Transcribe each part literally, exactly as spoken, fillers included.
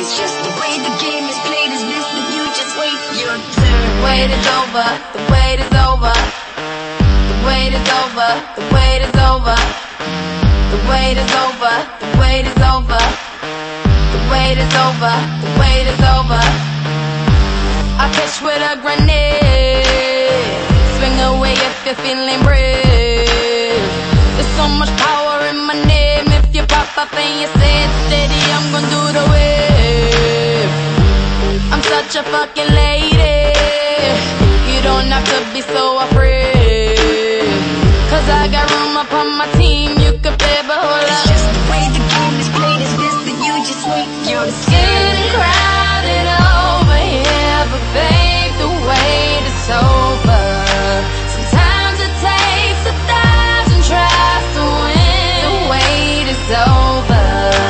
It's just the way the game is played is this, that you just wait your turn. The wait is over, the wait is over. The wait is over, the wait is over. The wait is over, the wait is over. The wait is over, the wait is over. I pitch with a grenade. Swing away if you're feeling brave. There's so much power in my name. If you pop up and you say it steady, I'm gonna do the wave. I'm such a fucking lady. You don't have to be so afraid, cause I got room upon my team. You could play, but hold up. It's just the way the game is played is this, that you just wait your turn. It's getting crowded over here, but babe, the wait is over. Sometimes it takes a thousand tries to win. The wait is over.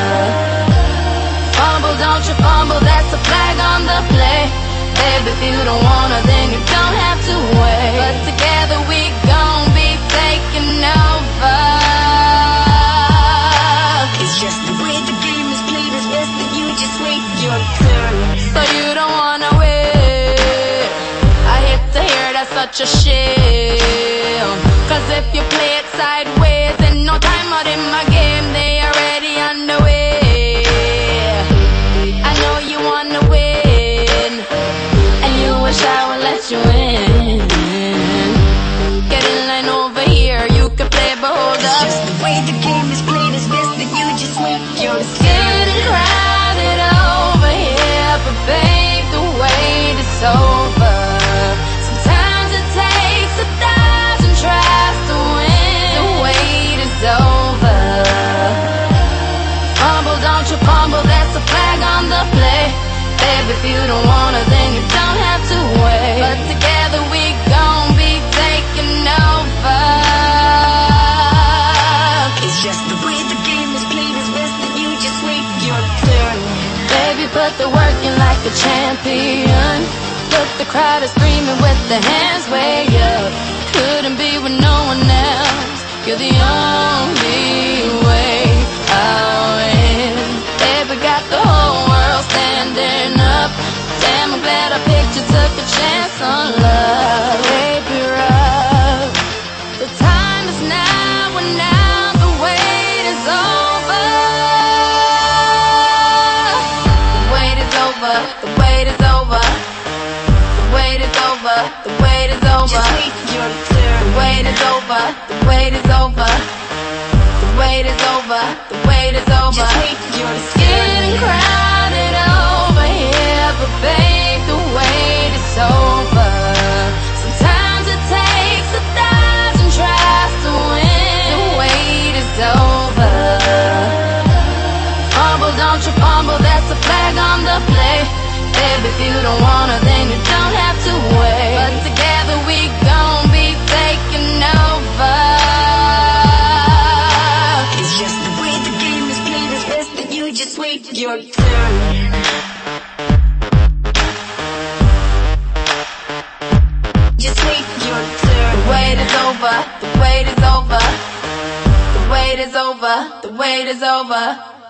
Fumble, don't you fumble, that's a flag on the play. Babe, if you don't wanna, then you don't have to wait. But together we gon' be taking over. It's just the way the game is played is best that you just wait your turn. So you don't wanna wait. I hate to hear that's such a shame, cause if you play it sideways, in no time out in my game, they already underway. I know you wanna win, and you wish I would let you in. Get in line over here, you can play, but hold up. It's just the way the game is played is best that you just wait your turn. It's getting crowded over here, but babe, the wait is over. Sometimes it takes a thousand tries to win. The wait is over. Fumble, don't you fumble, that's a flag on the play. Babe, if you don't wanna, then you don't have to wait. But together we gon' be taking over. It's just the way the game is played is best that you just wait your turn. Baby, put the work in like a champion. Look, the crowd is screaming with their hands way up. Couldn't be with no one else. You're the only way I'll win. Baby, got the whole world standing up. Damn, I'm glad I picked you, took a chance on love. Baby, rough. The time is now, and now the wait is over. The wait is over, the wait is over. The wait is over, the wait is over. Just wait your turn. The wait is over, the wait is over. The wait is over, the wait is over. Just wait your turn. It's getting crowded over here, but babe, the wait is over. Sometimes it takes a thousand tries to win. The wait is over. Fumble, don't you fumble, that's a flag on the play. Babe, if you don't wanna, then you don't have to wait. But together we gon' be taking over. It's just the way the game is played is best that you just wait your turn. Just wait your turn. The wait is over, the wait is over. The wait is over, the wait is over.